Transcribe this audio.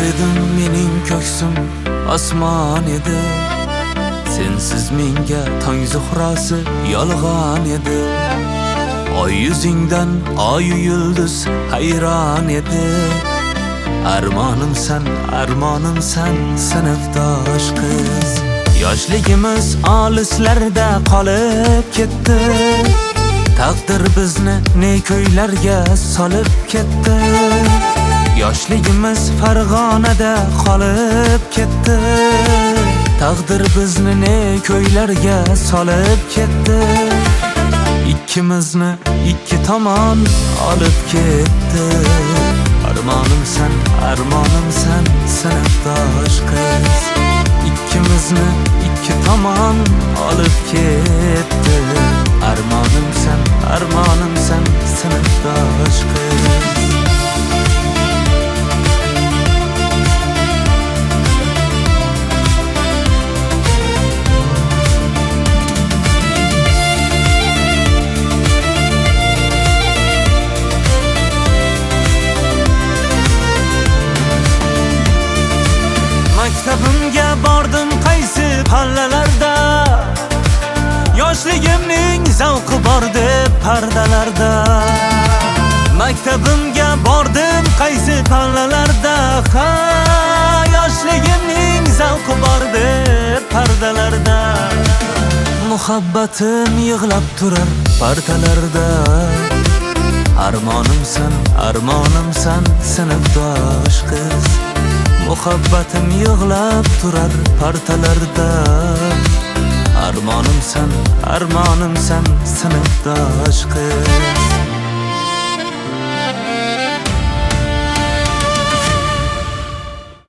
edim mening ko'ksim osmon edi. Sensiz menga tong zuhrasi yolg'on edi. Oy yuzingdan oy yulduz hayron edi. Armonim sen sinfdosh qiz. Yoshligimiz olislarda qolib ketdi. Taqdir bizni ne ko'ylarga solib ketdi. Yoshligimiz Farg'onada qolib ketdi. Taqdir bizni ne ko'ylarga solib ketdi. Ikkimizni ikki tomon olib ketdi. Armonim sen sinfdosh qiz. Ikkimizni ikki tomon olib ketdi. Armonim sen sinfdosh qiz. Maktabimga bordim qaysi pallalarda. Yoshligimning zavqi bor deb pardalarda. Maktabimga bordim qaysi pallalarda. Ha, yoshligimning zavqi bor deb pardalarda. Muhabbatim yig'lab turar pardalarda. Armonim sen sinfdosh qiz. Muhabbatim yig'lab turar partalarda. Armonim sen sinfdosh qiz.